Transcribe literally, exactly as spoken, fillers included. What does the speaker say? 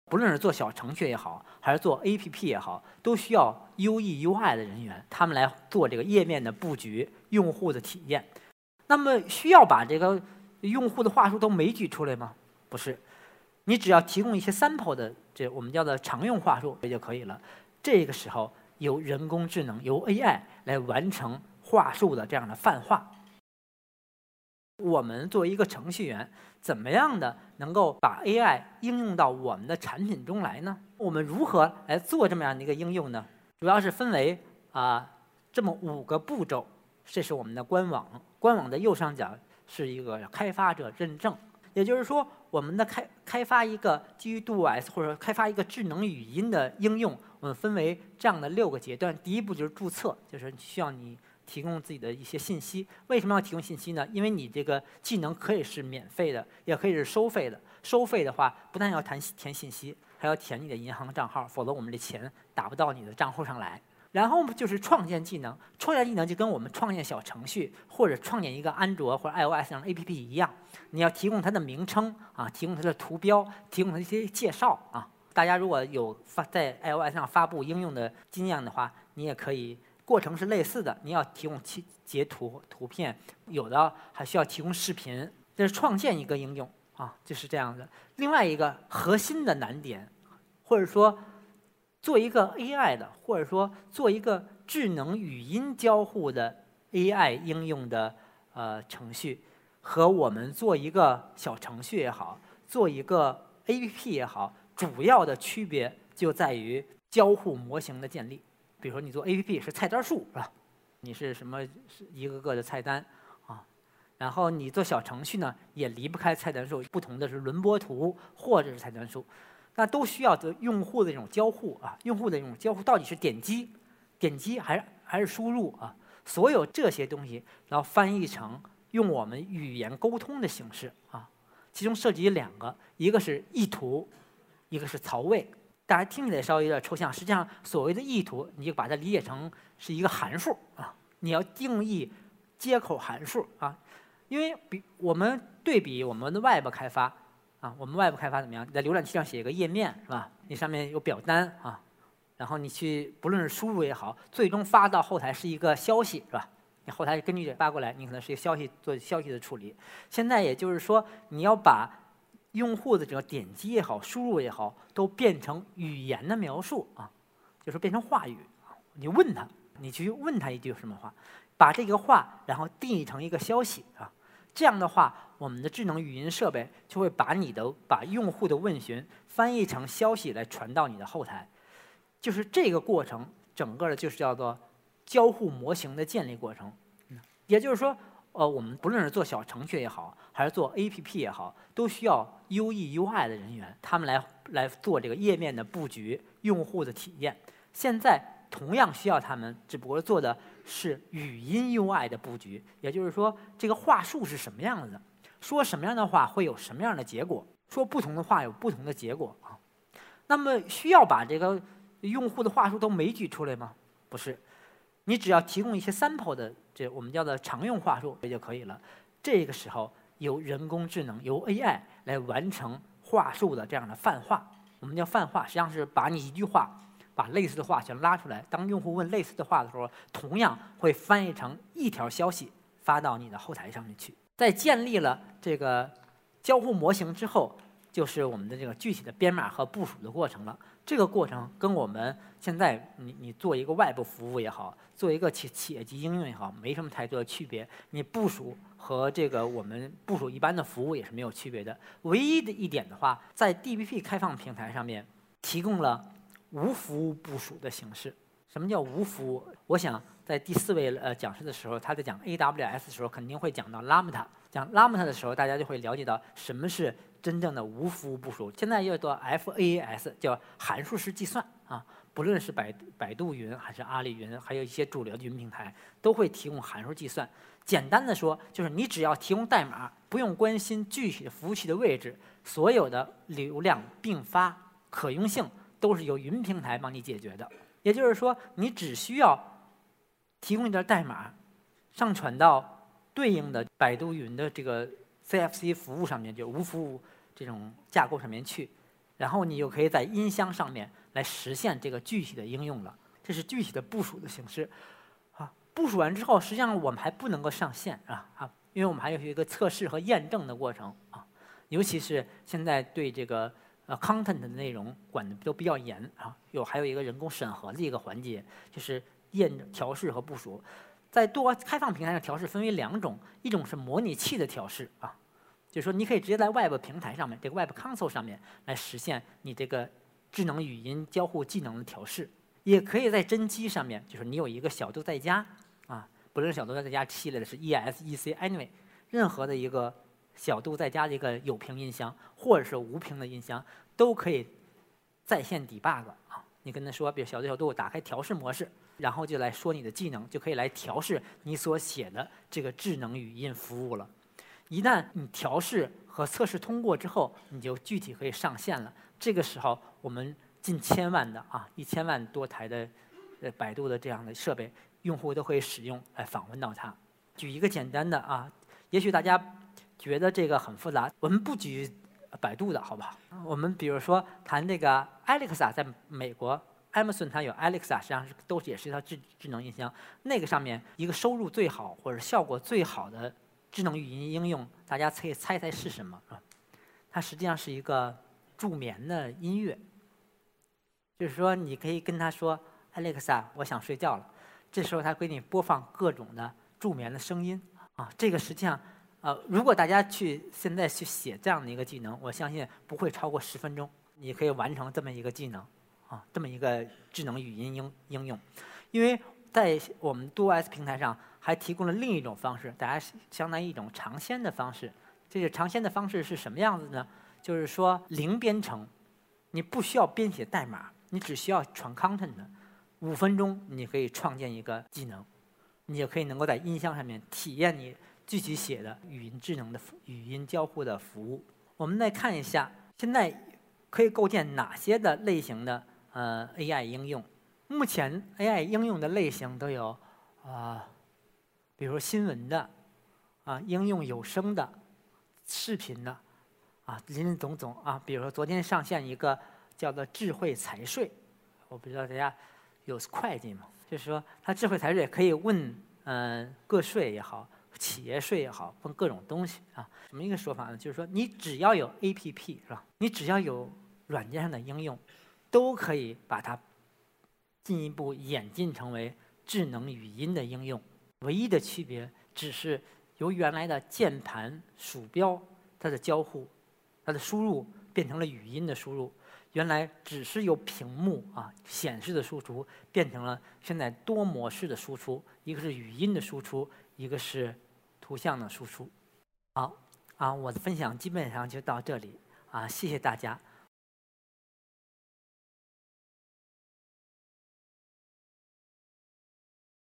不论是做小程序也好，还是做 A P P 也好，都需要 U E U I 的人员，他们来做这个页面的布局、用户的体验。那么需要把这个用户的话术都枚举出来吗？不是，你只要提供一些 sample 的，这我们叫做常用话术也就可以了。这个时候由人工智能、由 A I 来完成话术的这样的泛化。我们作为一个程序员，怎么样的能够把 A I 应用到我们的产品中来呢？我们如何来做这么样的一个应用呢？主要是分为啊这么五个步骤。这是我们的官网，官网的右上角是一个开发者认证，也就是说，我们的开开发一个基于 DuoS 或者开发一个智能语音的应用，我们分为这样的六个阶段。第一步就是注册，就是需要你提供自己的一些信息。为什么要提供信息呢？因为你这个技能可以是免费的，也可以是收费的。收费的话，不但要填填信息，还要填你的银行账号，否则我们的钱打不到你的账户上来。然后就是创建技能，创建技能就跟我们创建小程序或者创建一个安卓或者 iOS 上的 A P P 一样，你要提供它的名称啊，提供它的图标，提供它一些介绍啊。大家如果有发在 iOS 上发布应用的经验的话，你也可以，过程是类似的，你要提供截图、图片，有的还需要提供视频，这是创建一个应用啊，就是这样的。另外一个核心的难点，或者说做一个 A I 的，或者说做一个智能语音交互的 A I 应用的呃程序，和我们做一个小程序也好，做一个 A P P 也好，主要的区别就在于交互模型的建立。比如说你做 A P P 是菜单树是吧？你是什么一个个的菜单啊？然后你做小程序呢，也离不开菜单树，不同的是轮播图或者是菜单树。那都需要的用户的这种交互啊，用户的这种交互到底是点击、点击还是还是输入啊？所有这些东西，然后翻译成用我们语言沟通的形式啊，其中涉及两个，一个是意图，一个是槽位。大家听起来稍微有点抽象，实际上所谓的意图，你就把它理解成是一个函数啊，你要定义接口函数啊，因为比我们对比我们的 Web 开发。啊，我们外部开发怎么样？你在浏览器上写一个页面是吧？你上面有表单啊，然后你去不论是输入也好，最终发到后台是一个消息是吧？你后台根据这发过来，你可能是一个消息做消息的处理。现在也就是说，你要把用户的这个点击也好、输入也好，都变成语言的描述啊，就是变成话语。你问他，你去问他一句什么话，把这个话然后定义成一个消息啊。这样的话，我们的智能语音设备就会把你的把用户的问询翻译成消息来传到你的后台，就是这个过程，整个的就是叫做交互模型的建立过程。也就是说，呃，我们不论是做小程序也好，还是做 A P P 也好，都需要 U E U I 的人员，他们来来做这个页面的布局、用户的体验。现在同样需要他们，只不过做的是语音 U I 的布局，也就是说，这个话术是什么样子的，说什么样的话会有什么样的结果，说不同的话有不同的结果啊。那么需要把这个用户的话术都枚举出来吗？不是，你只要提供一些 sample 的，这我们叫做常用话术也就可以了。这个时候由人工智能、由 A I 来完成话术的这样的泛化。我们叫泛化，实际上是把你一句话，把类似的话全拉出来。当用户问类似的话的时候，同样会翻译成一条消息发到你的后台上面去。在建立了这个交互模型之后，就是我们的这个具体的编码和部署的过程了。这个过程跟我们现在你你做一个外部服务也好，做一个企企业级应用也好，没什么太多的区别。你部署和这个我们部署一般的服务也是没有区别的。唯一的一点的话，在 D B P 开放平台上面提供了无服务部署的形式。什么叫无服务？我想在第四位呃讲师的时候，他在讲 A W S 的时候，肯定会讲到 Lambda。讲 Lambda 的时候，大家就会了解到什么是真正的无服务部署。现在又叫 F A S， 叫函数式计算啊。不论是百百度云还是阿里云，还有一些主流的云平台，都会提供函数计算。简单的说，就是你只要提供代码，不用关心具体的服务器的位置，所有的流量并发、可用性都是由云平台帮你解决的。也就是说，你只需要提供一段代码，上传到对应的百度云的这个 C F C 服务上面，就无服务这种架构上面去， 然后你就可以在音箱上面来实现这个具体的应用了。这是具体的部署的形式。啊，部署完之后，实际上我们还不能够上线啊啊，因为我们还有一个测试和验证的过程啊。尤其是现在对这个呃 content 的内容管的都比较严啊，有还有一个人工审核的一个环节，就是验调试和部署。在多开放平台上调试分为两种，一种是模拟器的调试啊，就是说你可以直接在 Web 平台上面，这个 Web Console 上面来实现你这个智能语音交互技能的调试，也可以在真机上面，就是你有一个小度在家啊，不论是小度在家系列的是 E S E C Anyway， 任何的一个小度在家的一个有屏音箱或者是无屏的音箱都可以在线 debug 啊，你跟他说，比如小度小度打开调试模式。然后就来说你的技能，就可以来调试你所写的这个智能语音服务了。一旦你调试和测试通过之后，你就具体可以上线了。这个时候，我们近千万的啊，一千万多台的呃百度的这样的设备，用户都可以使用来访问到它。举一个简单的啊，也许大家觉得这个很复杂，我们不举百度的好不好？我们比如说谈这个 Alexa 在美国。Amazon 它有 Alexa， 实际上是都也是一套智智能音箱。那个上面一个收入最好或者效果最好的智能语音应用，大家可以猜猜是什么啊？它实际上是一个助眠的音乐，就是说你可以跟它说 Alexa， 我想睡觉了，这时候它给你播放各种的助眠的声音啊。这个实际上呃，如果大家去现在去写这样的一个技能，我相信不会超过十分钟，你可以完成这么一个技能。啊，这么一个智能语音应应用，因为在我们 DuoS 平台上还提供了另一种方式，大家相当于一种尝鲜的方式。这个尝鲜的方式是什么样子呢？就是说零编程，你不需要编写代码，你只需要传 content， 五分钟你可以创建一个技能，你也可以能够在音箱上面体验你具体写的语音智能的语音交互的服务。我们再看一下，现在可以构建哪些的类型的呃 A I 应用？目前 A I 应用的类型都有啊、呃，比如说新闻的啊，应用有声的、视频的啊，林林总总啊。比如说昨天上线一个叫做智慧财税，我不知道大家有会计吗？就是说它智慧财税可以问嗯、呃、个税也好，企业税也好，问各种东西啊。什么一个说法呢？就是说你只要有 A P P 是吧？你只要有软件上的应用，都可以把它进一步演进成为智能语音的应用。唯一的区别只是由原来的键盘、鼠标它的交互、它的输入变成了语音的输入。原来只是由屏幕啊显示的输出变成了现在多模式的输出，一个是语音的输出，一个是图像的输出。好啊，我的分享基本上就到这里啊，谢谢大家。